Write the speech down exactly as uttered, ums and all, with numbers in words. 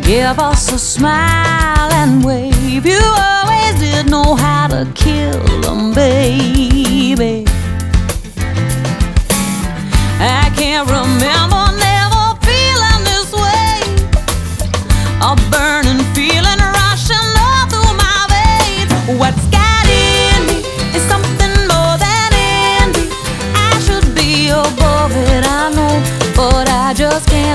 Give us a smile and wave. You always did know how to kill them, baby. I can't remember